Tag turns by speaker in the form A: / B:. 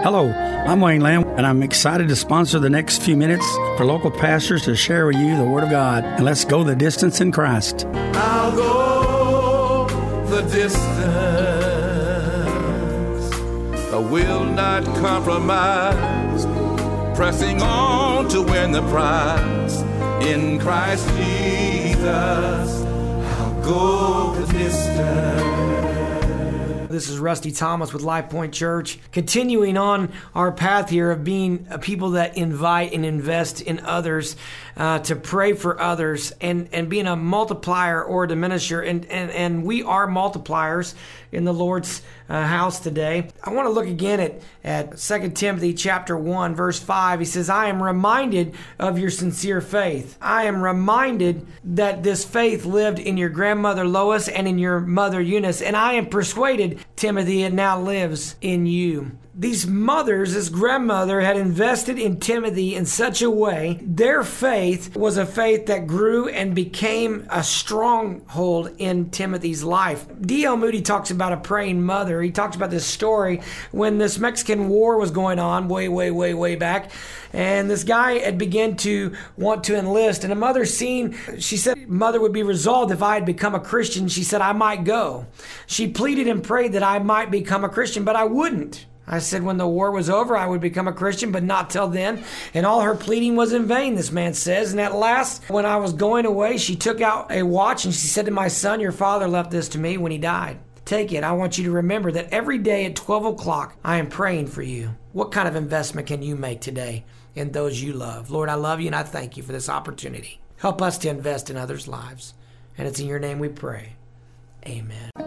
A: Hello, I'm Wayne Lamb, and I'm excited to sponsor the next few minutes for local pastors to share with you the Word of God. And let's go the distance in Christ.
B: I'll go the distance. I will not compromise. Pressing on to win the prize. In Christ Jesus, I'll go the distance.
C: This is Rusty Thomas with Life Point Church, continuing on our path here of being a people that invite and invest in others, to pray for others, and being a multiplier or a diminisher. And we are multipliers in the Lord's house today. I want to look again at 2 Timothy chapter 1, verse 5. He says, I am reminded of your sincere faith. I am reminded that this faith lived in your grandmother Lois and in your mother Eunice, and I am persuaded, Timothy, it now lives in you. These mothers, this grandmother, had invested in Timothy in such a way, their faith was a faith that grew and became a stronghold in Timothy's life. D.L. Moody talks about a praying mother. He talks about this story when this Mexican War was going on way back, and this guy had begun to want to enlist, and a mother she said mother would be resolved if I had become a Christian. She said I might go. She pleaded and prayed that I might become a Christian, but I wouldn't. I said when the war was over, I would become a Christian, but not till then. And all her pleading was in vain, this man says. And at last, when I was going away, she took out a watch and she said to my son, your father left this to me when he died. Take it. I want you to remember that every day at 12 o'clock, I am praying for you. What kind of investment can you make today in those you love? Lord, I love you and I thank you for this opportunity. Help us to invest in others' lives. And it's in your name we pray. Amen.